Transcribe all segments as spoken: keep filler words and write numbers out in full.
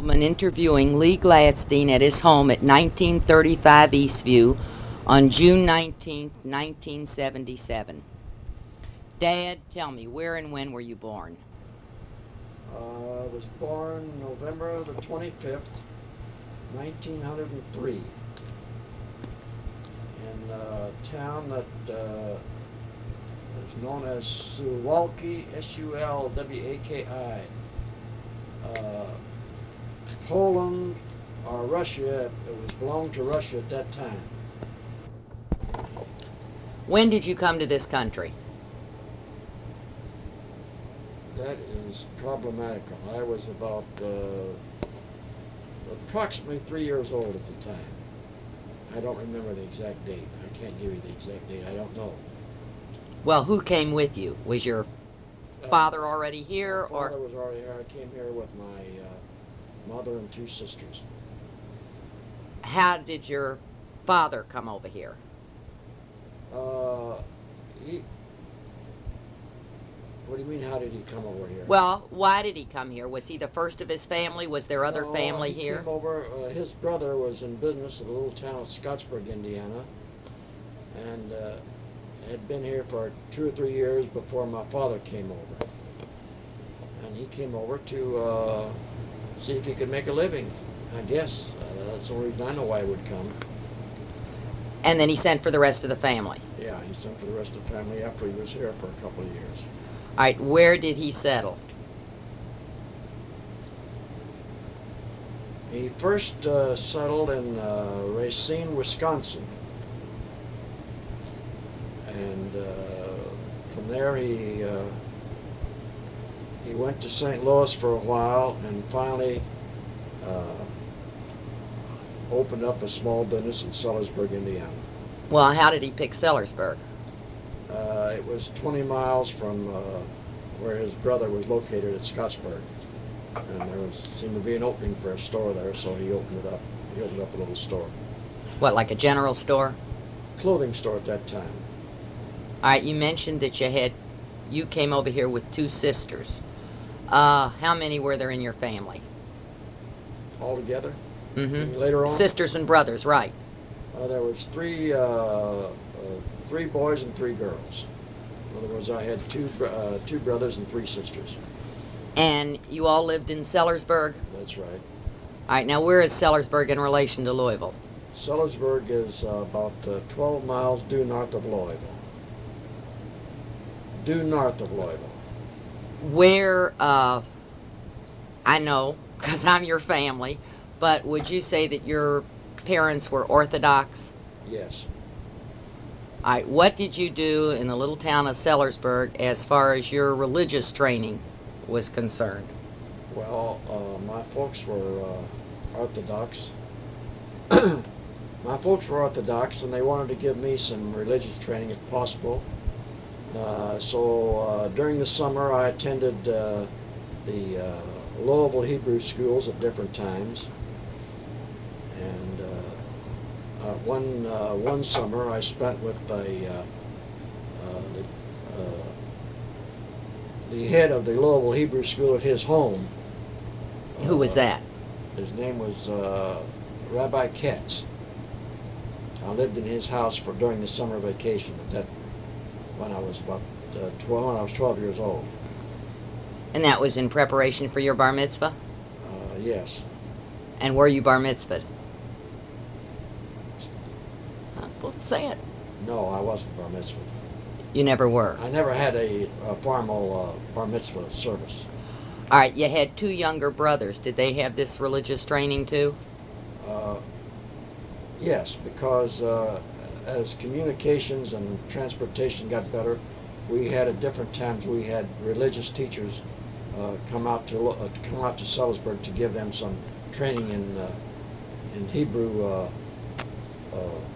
gentleman interviewing Lee Gladstein at his home at nineteen thirty-five Eastview on June nineteenth, nineteen seventy-seven. Dad, tell me, where and when were you born? Uh, I was born November the twenty-fifth, nineteen oh three, in a town that uh, is known as Suwalki, S U L W A K I. Uh, Poland or Russia, it was belonged to Russia at that time. When did you come to this country? That is problematical. I was about uh, approximately three years old at the time. I don't remember the exact date. I can't give you the exact date. I don't know. Well, who came with you? Was your Uh, father already here, my or father was already here. I came here with my uh, mother and two sisters. how did your father come over here? Uh, he. What do you mean? How did he come over here? Well, why did he come here? Was he the first of his family? Was there other No, family he here? Came over. Uh, his brother was in business at a little town of Scottsburg, Indiana, and uh, had been here for two or three years before my father came over. And he came over to uh, see if he could make a living. I guess uh, that's the only reason I know why he would come. And then he sent for the rest of the family. Yeah, he sent for the rest of the family after he was here for a couple of years. All right, where did he settle? He first uh, settled in uh, Racine, Wisconsin, and uh, from there he uh, he went to Saint Louis for a while, and finally uh, opened up a small business in Sellersburg, Indiana. Well, how did he pick Sellersburg? Uh, it was twenty miles from uh, where his brother was located at Scottsburg, and there was seemed to be an opening for a store there, so he opened it up. He opened up a little store, What, like a general store? clothing store at that time. All right, you mentioned that you had, you came over here with two sisters. Uh, how many were there in your family? Altogether, Mm-hmm. later on, Sisters and brothers, right. uh, there was three uh, uh, three boys and three girls. In other words, I had two br- uh, two brothers and three sisters. And you all lived in Sellersburg? That's right. All right, now where is Sellersburg in relation to Louisville? Sellersburg is uh, about uh, twelve miles due north of Louisville. Due north of Louisville. Where, uh, I know, because I'm your family, but would you say that your parents were Orthodox? Yes. All right, what did you do in the little town of Sellersburg as far as your religious training was concerned? Well, uh, my folks were uh, Orthodox. My folks were Orthodox, and they wanted to give me some religious training if possible. Uh, so uh, during the summer, I attended uh, the uh, Louisville Hebrew schools at different times. And uh, uh, one uh, one summer, I spent with a, uh, uh, the, uh, the head of the Louisville Hebrew school at his home. Who was Uh, that? His name was uh, Rabbi Katz. I lived in his house for during the summer vacation at that when I was about uh, twelve. When I was twelve years old. And that was in preparation for your bar mitzvah? Uh, yes. And were you bar mitzvahed? Huh, well, say it. No, I wasn't bar mitzvah. You never were. I never had a, a formal uh, bar mitzvah service. All right, you had two younger brothers. Did they have this religious training too? Uh, yes, because uh, as communications and transportation got better, we had at different times we had religious teachers uh, come out to uh, come out to Sellersburg to give them some training in uh, in Hebrew uh, uh,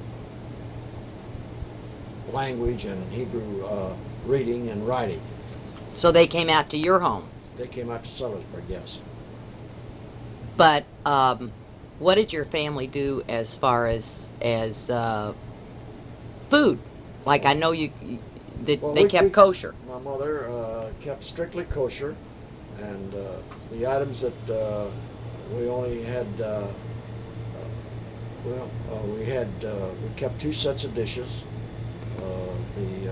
language and Hebrew uh, reading and writing. So they came out to your home. They came out to Sellersburg, yes. But um, what did your family do as far as as uh, food? Like I know you, you that Well, they we- kept we- kosher. My mother uh, kept strictly kosher, and uh, the items that uh, we only had, uh, uh, well, uh, we had, uh, we kept two sets of dishes. Uh, the uh,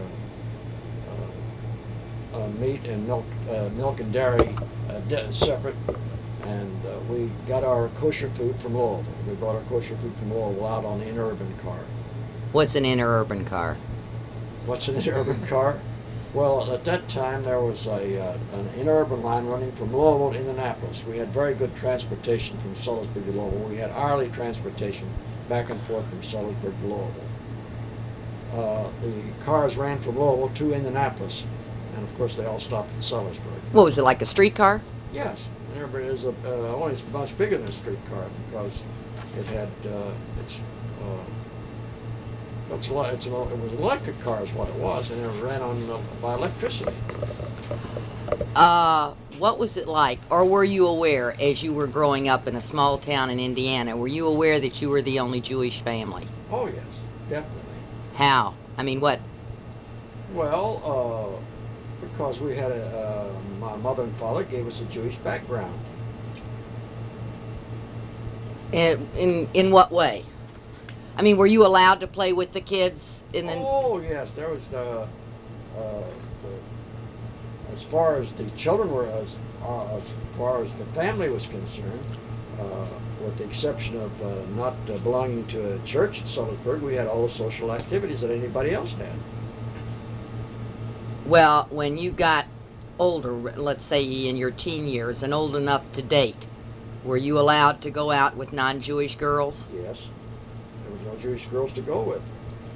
uh, uh, meat and milk, uh, milk and dairy uh, di- separate, and uh, we got our kosher food from Louisville. We brought our kosher food from Louisville out on the interurban car. What's an interurban car? What's an interurban car? Well, at that time there was a uh, an interurban line running from Louisville to Indianapolis. We had very good transportation from Salisbury to Louisville. We had hourly transportation back and forth from Salisbury to Louisville. Uh, the cars ran from Louisville to Indianapolis, and of course they all stopped in Salisbury. What was it, like a streetcar? Yes, and everybody is a, uh, only it's much bigger than a streetcar because it had uh, it's uh, it's, li- it's an, it was an electric car is what it was, and it ran on uh, by electricity. Uh, what was it like, or were you aware, as you were growing up in a small town in Indiana, were you aware that you were the only Jewish family? Oh yes, definitely. How? I mean, what? Well, uh, because we had a uh, my mother and father gave us a Jewish background. In, in in what way? I mean, were you allowed to play with the kids in the? Oh yes, there was uh, uh, the, as far as the children were, as, uh, as far as the family was concerned, uh, with the exception of uh, not uh, belonging to a church at Salisbury, we had all the social activities that anybody else had. Well, when you got older, let's say in your teen years, and old enough to date, were you allowed to go out with non-Jewish girls? Yes, there was no Jewish girls to go with.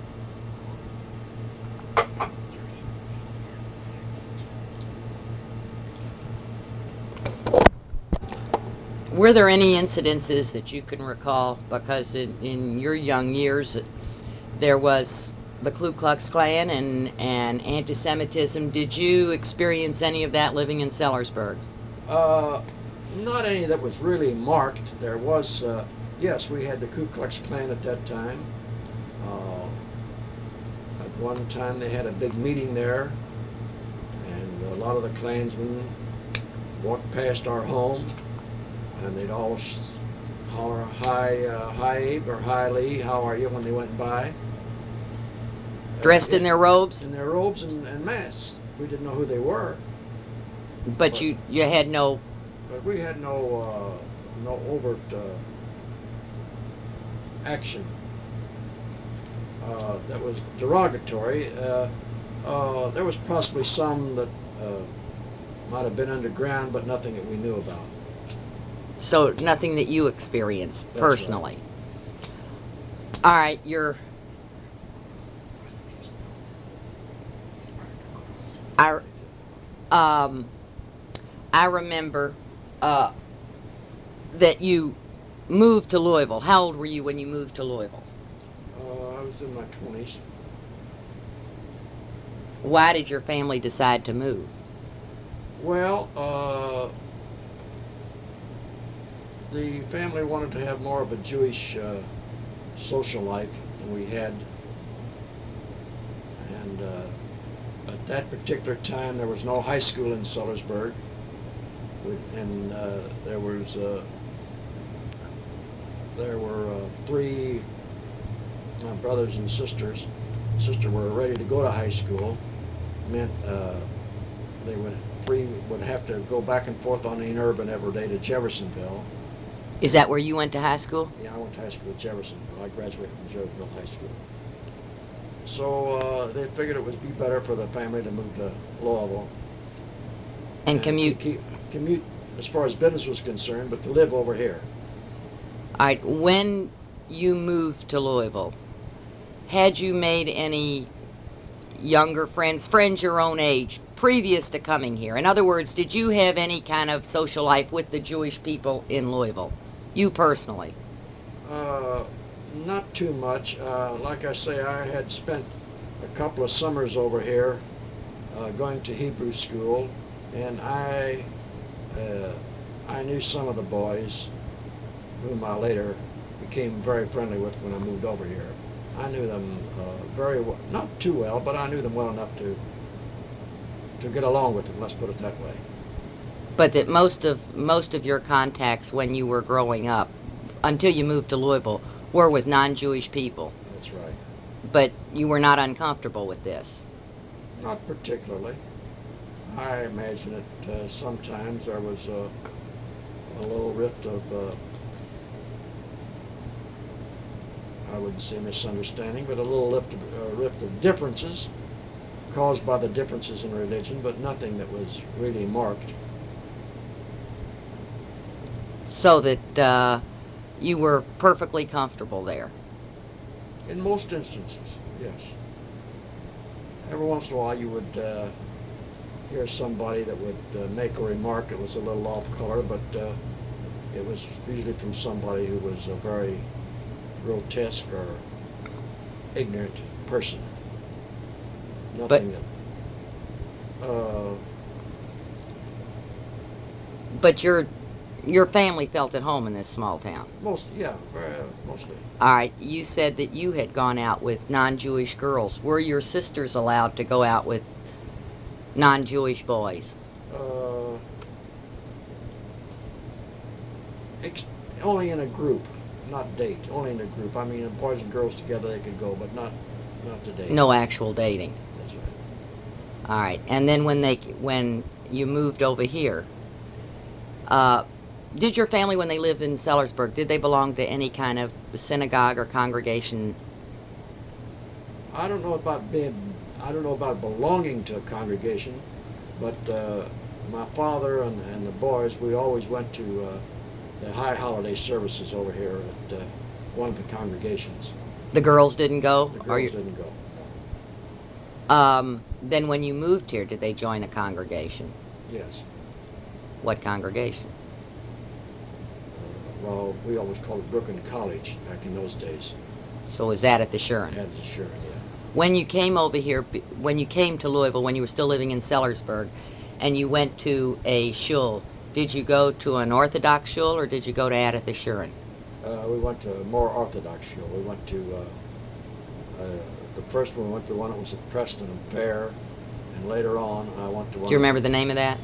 Were there any incidences that you can recall? Because in, in your young years, there was the Ku Klux Klan and, and anti-Semitism. Did you experience any of that living in Sellersburg? Uh, not any that was really marked. There was, uh, yes, we had the Ku Klux Klan at that time. Uh, at one time they had a big meeting there, and a lot of the Klansmen walked past our home, and they'd all sh- holler, hi, uh, hi Abe, or hi Lee, how are you, when they went by. Dressed Uh, in their robes? In their robes and, and masks. We didn't know who they were. But you, you had no... But we had no uh, no overt uh, action uh, that was derogatory. Uh, uh, there was possibly some that uh, might have been underground, but nothing that we knew about. So nothing that you experienced That's personally. All right, you're... I, um, I remember uh, that you moved to Louisville. How old were you when you moved to Louisville? Uh, I was in my twenties. Why did your family decide to move? Well, uh, the family wanted to have more of a Jewish uh, social life than we had. And uh, at that particular time, there was no high school in Sellersburg. We- And uh, there was uh, there were uh, three my brothers and sisters. Sister were ready to go to high school. Meant uh, they would three would have to go back and forth on the interurban every day to Jeffersonville. Is that where you went to high school? Yeah, I went to high school at Jeffersonville. I graduated from Jeffersonville High School. So uh, they figured it would be better for the family to move to Louisville. And to commute? keep, commute as far as business was concerned, but to live over here. All right, when you moved to Louisville, had you made any younger friends, friends your own age, previous to coming here? In other words, did you have any kind of social life with the Jewish people in Louisville? You personally? Uh, not too much. Uh, like I say, I had spent a couple of summers over here uh, going to Hebrew school, and I uh, I knew some of the boys, whom I later became very friendly with when I moved over here. I knew them uh, very well, not too well, but I knew them well enough to to get along with them. Let's put it that way. But that most of most of your contacts when you were growing up, until you moved to Louisville, were with non-Jewish people. That's right. But you were not uncomfortable with this. Not particularly. I imagine it uh, sometimes there was a, a little rift of, uh, I wouldn't say misunderstanding, but a little rift of, uh, rift of differences caused by the differences in religion, but nothing that was really marked. So that uh, you were perfectly comfortable there. In most instances, yes. Every once in a while you would uh, hear somebody that would uh, make a remark that was a little off color, but uh, it was usually from somebody who was a very grotesque or ignorant person. Nothing that... Uh, But your your family felt at home in this small town. most, yeah, very, uh, mostly. All right, you said that you had gone out with non-Jewish girls. Were your sisters allowed to go out with non-Jewish boys? Uh, ex- only in a group, not date. Only in a group. I mean, boys and girls together they could go, but not not to date. No actual dating. That's right. All right, and then when they when you moved over here, uh, did your family, when they lived in Sellersburg, did they belong to any kind of synagogue or congregation? I don't know about being. I don't know about belonging to a congregation, but uh, my father and, and the boys, we always went to uh, the high holiday services over here at uh, one of the congregations. The girls didn't go? The Or girls you- didn't go. Um, then when you moved here, did they join a congregation? Yes. What congregation? Uh, well, we always called it Brooklyn College back in those days. So was that at the Shuren? Had the sure, yeah. When you came over here, b- when you came to Louisville, when you were still living in Sellersburg, and you went to a shul, did you go to an Orthodox shul or did you go to Adatha Shuren? Uh, we went to a more Orthodox shul. We went to uh, uh, the first one. We went to one that was at Preston and Fair, and later on I went to one. Do you remember the name of that?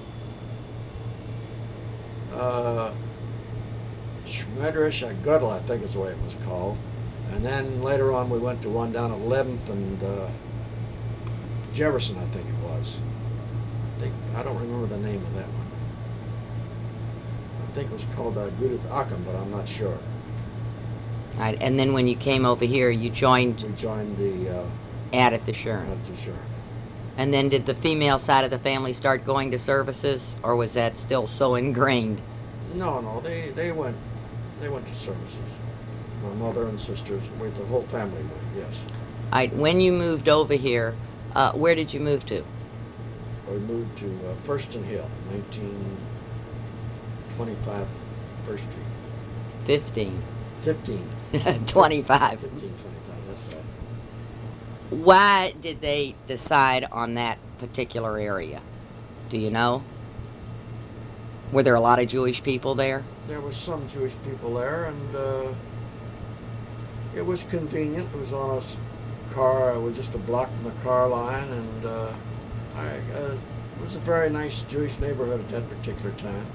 Uh, Medrash Agudel, I think is the way it was called. And then later on we went to one down at eleventh and uh, Jefferson, I think it was. I think I don't remember the name of that one. I think it was called uh, Gudith Akam, but I'm not sure. All right, and then when you came over here, you joined We joined the uh, Adatha Shuren. not too sure. And then did the female side of the family start going to services, or was that still so ingrained? No, no, they they went they went to services. My mother and sisters, we, the whole family went. Yes, All right, when you moved over here, uh, where did you move to? we moved to uh, First and Hill, nineteen twenty-five First Street. fifteen. Fifteen. twenty-five. Fifteen twenty-five. That's right. Why did they decide on that particular area? Do you know? Were there a lot of Jewish people there? There was some Jewish people there, and uh, it was convenient. It was on a s- car. It was just a block from the car line, and uh, I, uh, it was a very nice Jewish neighborhood at that particular time.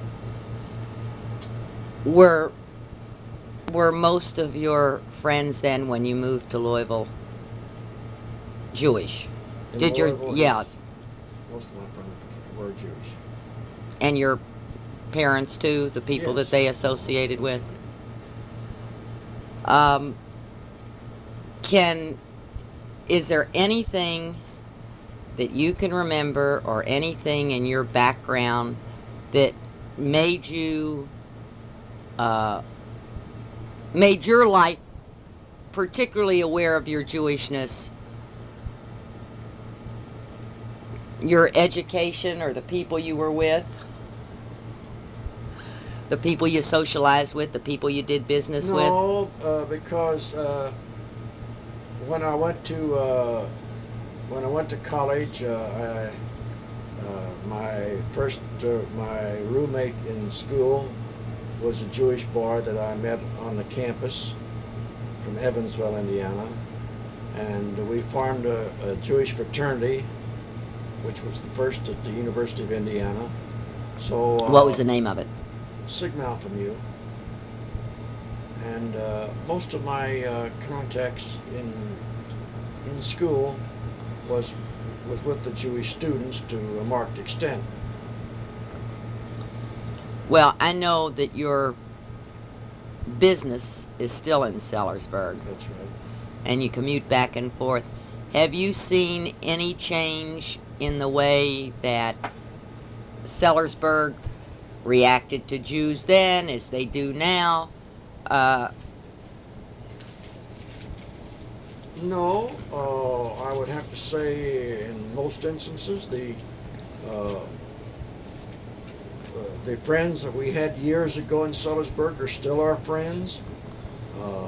Were were most of your friends then, when you moved to Louisville, Jewish? In Did your- Louisville, yeah. yes, most of my friends were Jewish. And your parents too, the people Yes. that they associated with? Um, can, is there anything that you can remember or anything in your background that made you, uh, made your life particularly aware of your Jewishness? Your education or the people you were with? The people you socialized with, the people you did business with? No, uh, because uh, when I went to uh, when I went to college, uh, I, uh, my first uh, my roommate in school was a Jewish boy that I met on the campus from Evansville, Indiana, and we formed a, a Jewish fraternity, which was the first at the University of Indiana. So uh, What was the name of it? Sigma Alpha Mu. And uh, most of my uh, contacts in in school was was with the Jewish students to a marked extent. Well, I know that your business is still in Sellersburg, That's right. and you commute back and forth. Have you seen any change in the way that Sellersburg reacted to Jews then as they do now? Uh, No, uh, I would have to say in most instances the uh, uh, the friends that we had years ago in Sellersburg are still our friends. Uh,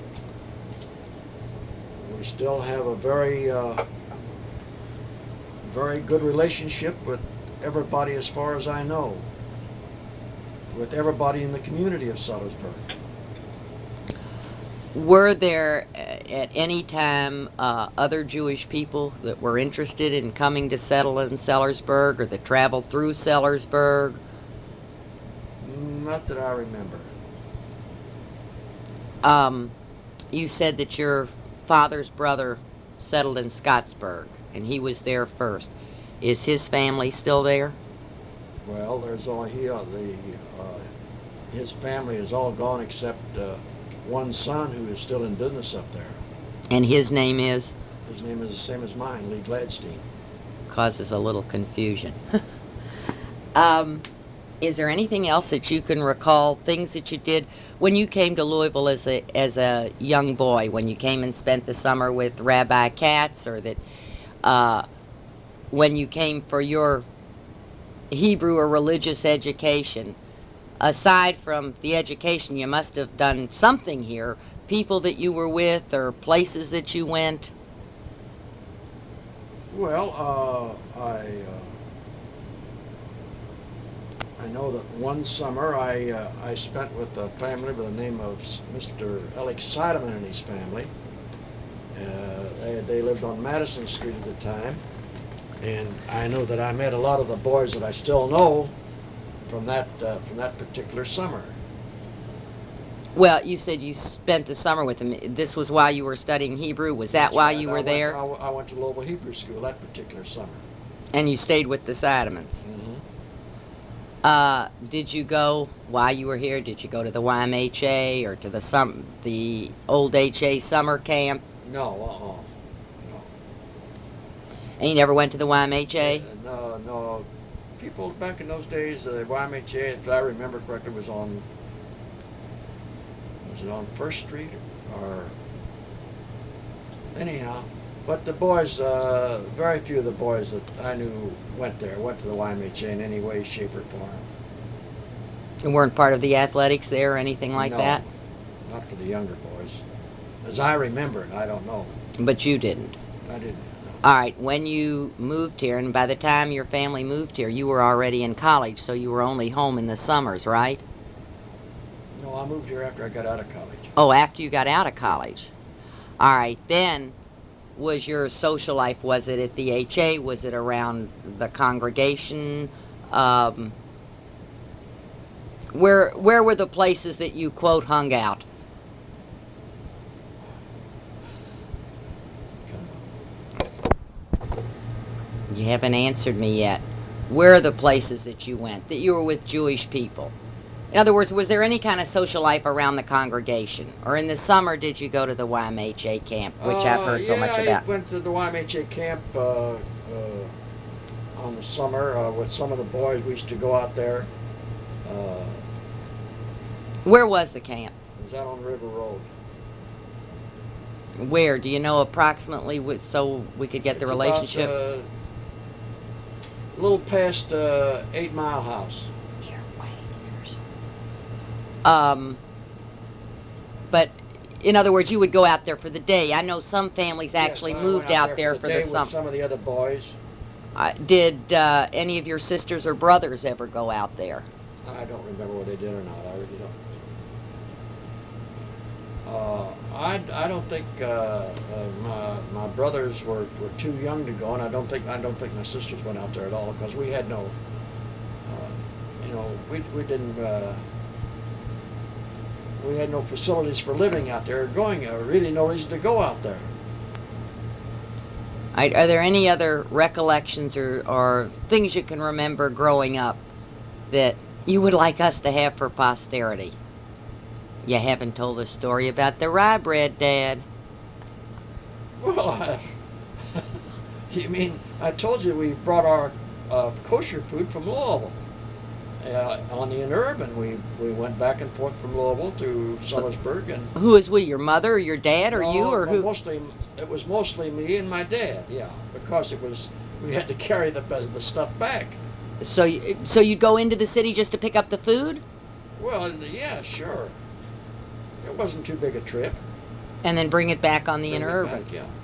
we still have a very uh, very good relationship with everybody as far as I know, with everybody in the community of Sellersburg. were there uh, at any time uh, other Jewish people that were interested in coming to settle in Sellersburg or that traveled through Sellersburg? Not that I remember. Um, you said that your father's brother settled in Scottsburg, and he was there first. Is his family still there? Well, there's only he, uh, the uh, his family is all gone except uh, one son who is still in business up there. And his name is? His name is the same as mine, Lee Gladstein. Causes a little confusion. um, is there anything else that you can recall, things that you did when you came to Louisville as a as a young boy, when you came and spent the summer with Rabbi Katz, or that uh, when you came for your Hebrew or religious education? Aside from the education, you must have done something here. People that you were with, or places that you went. Well, uh, I uh, I know that one summer I uh, I spent with a family by the name of Mister Alex Seidemann and his family. Uh, they, they lived on Madison Street at the time, and I know that I met a lot of the boys that I still know from that uh, from that particular summer. Well, you said you spent the summer with them. This was while you were studying Hebrew. Was that That's while right. you I were went- there? I, w- I went to Louisville Hebrew School that particular summer. And you stayed with the Seidemans. Mm-hmm. Uh, did you go while you were here? Did you go to the Y M H A or to the some the old H A summer camp? No, uh-uh. No. And you never went to the Y M H A? Uh, no, no. People back in those days, the Y M H A, if I remember correctly, was on was it on First Street or anyhow. But the boys, uh, very few of the boys that I knew went there, went to the Y M H A in any way, shape, or form. And weren't part of the athletics there or anything like No, that? not for the younger boys. As I remember it, I don't know. But you didn't. I didn't. All right, when you moved here, and by the time your family moved here, you were already in college, so you were only home in the summers, right? No, I moved here after I got out of college. Oh, after you got out of college. All right, then was your social life, was it at the H A? Was it around the congregation? Um, where where were the places that you, quote, hung out? You haven't answered me yet. Where are the places that you went, that you were with Jewish people? In other words, was there any kind of social life around the congregation? Or in the summer, did you go to the Y M H A camp, which I've heard so much Uh, yeah, about? I went to the Y M H A camp uh, uh, on the summer uh, with some of the boys. We used to go out there. Uh, Where was the camp? it was out on River Road. Where? Do you know approximately, wh- so we could get the It's relationship? About, uh, a little past uh, Eight Mile House. Here, wait, here's- Um, but in other words, you would go out there for the day. I know some families actually Yes, I moved went out there for day the with summer. some of the other boys. Uh, did uh, any of your sisters or brothers ever go out there? I don't remember what they did or not. I really don't. Uh, I, I don't think uh, uh, my my brothers were, were too young to go, and I don't think I don't think my sisters went out there at all because we had no uh, we, we didn't, uh, we had no facilities for living out there, or going, uh, really no reason to go out there. Are, are there any other recollections or, or things you can remember growing up that you would like us to have for posterity? You haven't told the story about the rye bread, Dad. Well, I, you mean, I told you we brought our uh, kosher food from Louisville. Uh, on the Interurban, we, we went back and forth from Louisville to Sellersburg, and Who is we? Your mother, or your dad, or no, you, or well, who? Mostly, it was mostly me and my dad. Yeah, because it was we had to carry the the stuff back. So, you- so you'd go into the city just to pick up the food, Well, yeah, sure. It wasn't too big a trip. and then bring it back on the Bring it Interurban. back, yeah.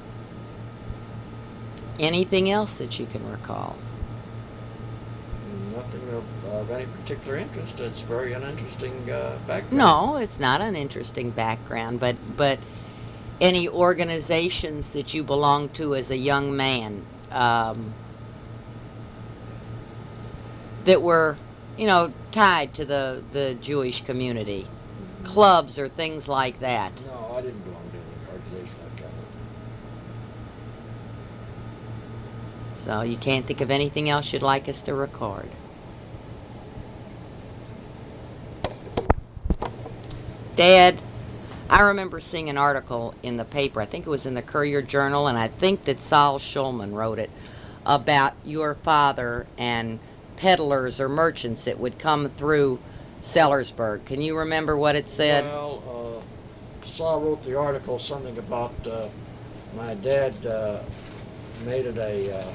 Anything else that you can recall? Nothing of, of any particular interest. It's very uninteresting uh, background. No, it's not an interesting background, but but any organizations that you belonged to as a young man um, that were, you know, tied to the the Jewish community, clubs or things like that. No, I didn't belong to any organization like that. So you can't think of anything else you'd like us to record. Dad, I remember seeing an article in the paper, I think it was in the Courier Journal, and I think that Saul Schulman wrote it, about your father and peddlers or merchants that would come through Sellersburg. Can you remember what it said? Well, uh, Saul wrote the article something about uh, my dad uh, made it a, uh,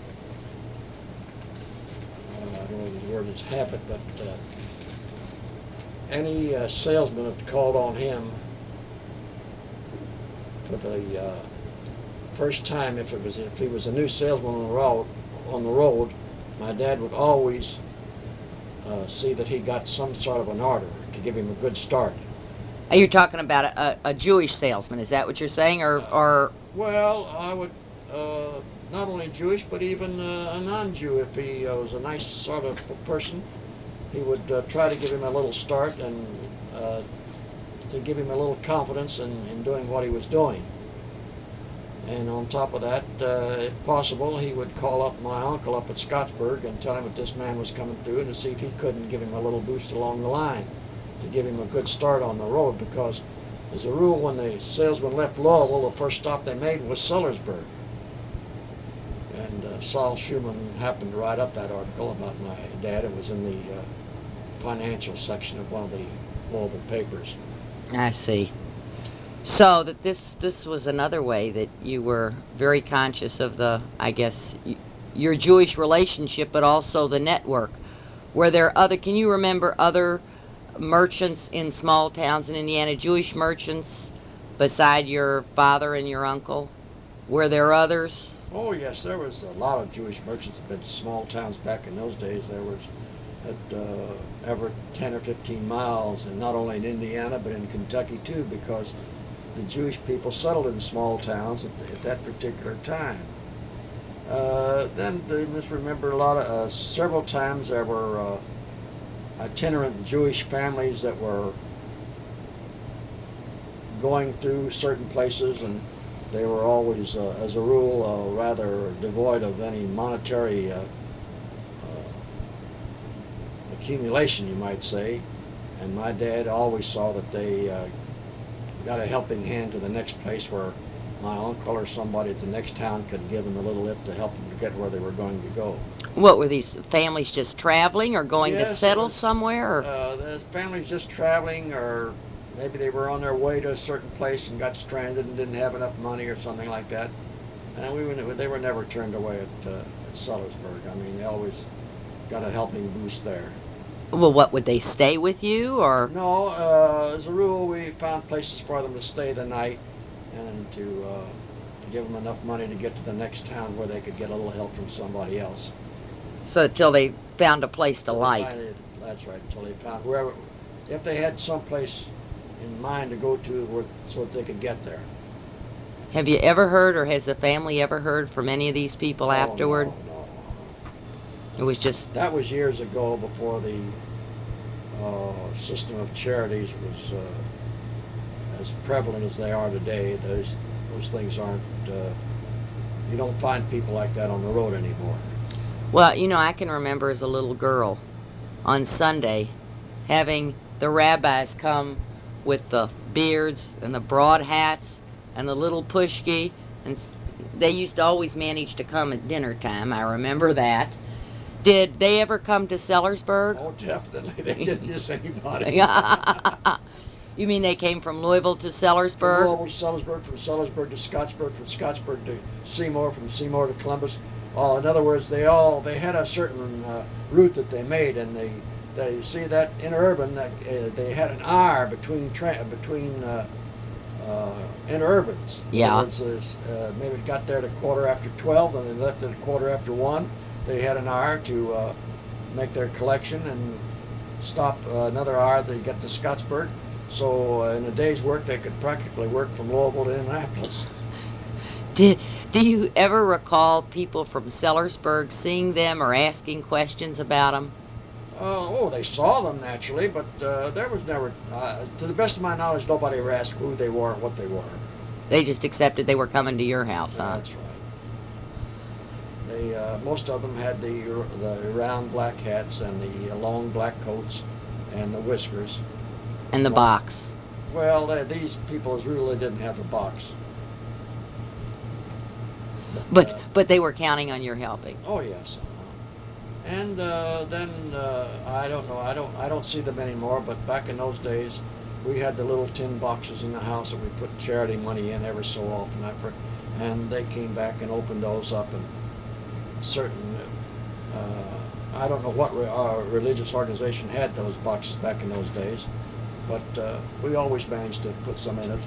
I don't know the word is habit, but uh, any uh, salesman that called on him for the uh, first time, if it was if he was a new salesman on the road, on the road, my dad would always uh, see that he got some sort of an order to give him a good start. Are you talking about a, a Jewish salesman? Is that what you're saying, or or Well, I would uh, not only Jewish, but even uh, a non-Jew. If he uh, was a nice sort of person, he would uh, try to give him a little start and uh, to give him a little confidence in, in doing what he was doing. And on top of that, uh, if possible, he would call up my uncle up at Scottsburg and tell him that this man was coming through, and to see if he couldn't give him a little boost along the line to give him a good start on the road, because as a rule, when the salesman left Louisville, the first stop they made was Sellersburg. And uh, Saul Schumann happened to write up that article about my dad. It was in the uh, financial section of one of the Louisville papers. I see. So that this this was another way that you were very conscious of the, I guess, y- your Jewish relationship, but also the network. Were there other? Can you remember other merchants in small towns in Indiana, Jewish merchants, beside your father and your uncle? Were there others? Oh yes, there was a lot of Jewish merchants that been to small towns back in those days. There was at uh, every ten or fifteen miles, and not only in Indiana but in Kentucky too, because the Jewish people settled in small towns at, at that particular time. Uh, then they must remember a lot of uh, several times there were uh, itinerant Jewish families that were going through certain places, and they were always, uh, as a rule, uh, rather devoid of any monetary uh, uh, accumulation, you might say. And my dad always saw that they uh, got a helping hand to the next place, where my uncle or somebody at the next town could give them a little lift to help them to get where they were going to go. What were these families just traveling or going to Yes, settle it was, somewhere? Or? Uh, the families just traveling, or maybe they were on their way to a certain place and got stranded and didn't have enough money or something like that. And we were, they were never turned away at, uh, at Sellersburg. I mean, they always got a helping boost there. Well, what, would they stay with you, or? No, uh, as a rule, we found places for them to stay the night, and to, uh, to give them enough money to get to the next town where they could get a little help from somebody else. So until they found a place to Till they light. finally- That's right, until they found whoever, if they had some place in mind to go to where, so that they could get there. Have you ever heard, or has the family ever heard from any of these people Oh, afterward? no, no. It was just, That was years ago, before the uh, system of charities was uh, as prevalent as they are today, those those things aren't. Uh, you don't find people like that on the road anymore. Well, you know, I can remember as a little girl on Sunday having the rabbis come with the beards and the broad hats and the little pushki, and they used to always manage to come at dinner time. I remember that. Did they ever come to Sellersburg? Oh, definitely. They didn't miss anybody. You mean they came from Louisville to From Sellersburg? Louisville to Sellersburg, from Sellersburg to Scottsburg, from Scottsburg to Seymour, from Seymour to Columbus. Oh, in other words, they all they had a certain uh, route that they made, and they they see that interurban that uh, they had an hour between tra- between uh, uh, interurbans. In Yeah. other words, this, uh, maybe it got there at a quarter after twelve, and they left at a quarter after one. They had an hour to uh, make their collection and stop uh, another hour to get to Scottsburg. So uh, in a day's work, they could practically work from Louisville to Indianapolis. Did do you ever recall people from Sellersburg seeing them or asking questions about them? Uh, oh, they saw them naturally, but uh, there was never, uh, to the best of my knowledge, nobody ever asked who they were and what they were. They just accepted they were coming to your house, huh? That's right. They, uh, most of them had the the round black hats and the long black coats and the whiskers. And the box. Well, they, these people really didn't have a box. But uh, but they were counting on your helping. Oh yes. Uh-huh. And uh, then uh, I don't know. I don't. I don't see them anymore. But back in those days, we had the little tin boxes in the house that we put charity money in every so often. I for, and they came back and opened those up, and certain. Uh, I don't know what re- our religious organization had those boxes back in those days, but uh, we always managed to put some in it.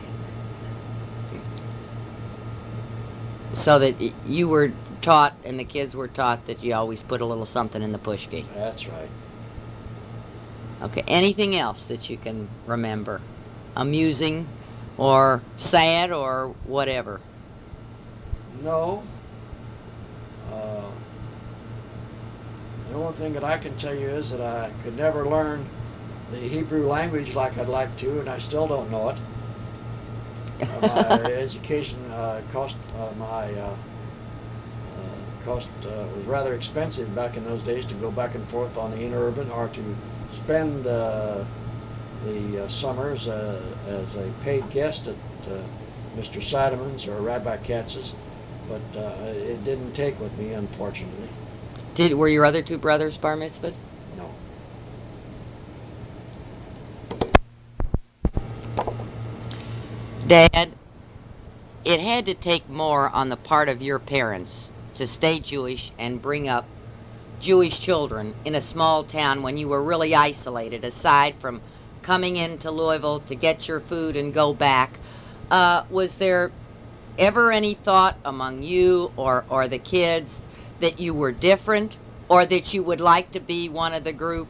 So that y- you were taught and the kids were taught that you always put a little something in the pushki. That's right. Okay. Anything else that you can remember? Amusing or sad or whatever? No. Uh, the only thing that I can tell you is that I could never learn the Hebrew language like I'd like to, and I still don't know it. Uh, my education uh, cost uh, my uh, uh, cost uh, was rather expensive back in those days to go back and forth on the interurban or to spend uh, the uh, summers uh, as a paid guest at uh, Mister Seideman's or Rabbi Katz's, but uh, it didn't take with me, unfortunately. Did were your other two brothers bar mitzvahed? No. Dad, it had to take more on the part of your parents to stay Jewish and bring up Jewish children in a small town when you were really isolated, aside from coming into Louisville to get your food and go back. Uh, was there ever any thought among you or, or the kids that you were different or that you would like to be one of the group?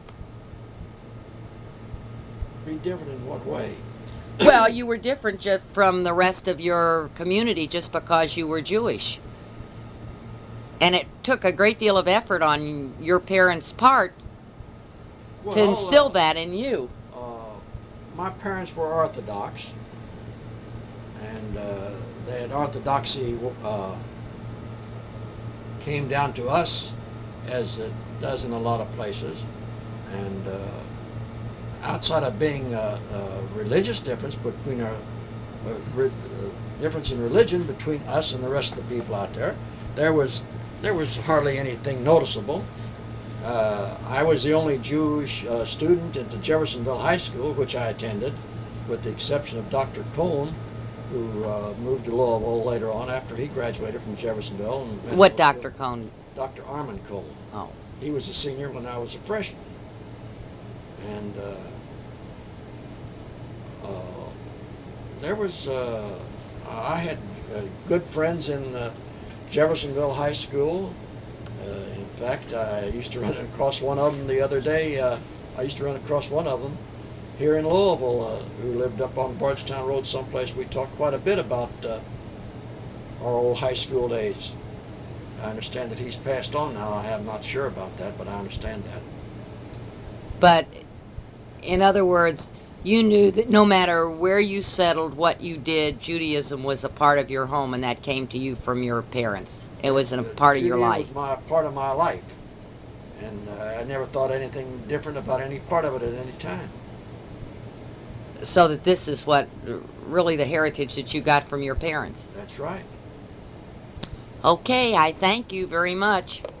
Be different in what way? Well, you were different just from the rest of your community just because you were Jewish. And it took a great deal of effort on your parents' part to Well, instill uh, that in you. Uh, my parents were Orthodox, and uh, that Orthodoxy uh, came down to us as it does in a lot of places. And uh, outside of being a, a religious difference between our uh, re- uh, difference in religion between us and the rest of the people out there, there was there was hardly anything noticeable. Uh, I was the only Jewish uh, student at the Jeffersonville High School, which I attended, with the exception of Doctor Cohn, who uh, moved to Louisville later on after he graduated from Jeffersonville. And went What to- Doctor Cohn? Doctor Armand Cohn. Oh. He was a senior when I was a freshman. And uh, uh, there was, uh, I had uh, good friends in uh, Jeffersonville High School. Uh, in fact, I used to run across one of them the other day. Uh, I used to run across one of them here in Louisville uh, who lived up on Bardstown Road someplace. We talked quite a bit about uh, our old high school days. I understand that he's passed on now. I am not sure about that, but I understand that. But In other words, you knew that no matter where you settled, what you did, Judaism was a part of your home, and that came to you from your parents. It was a part of your Judaism life. was my part of my life, and uh, I never thought anything different about any part of it at any time. So that this is what really the heritage that you got from your parents. That's right. Okay, I thank you very much.